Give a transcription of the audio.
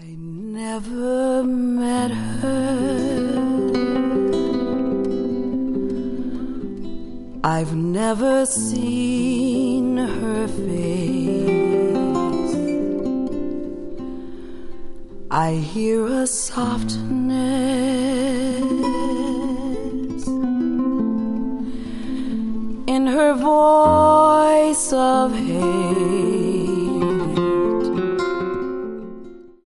I never met her. I've never seen her face. I hear a softness in her voice of hate.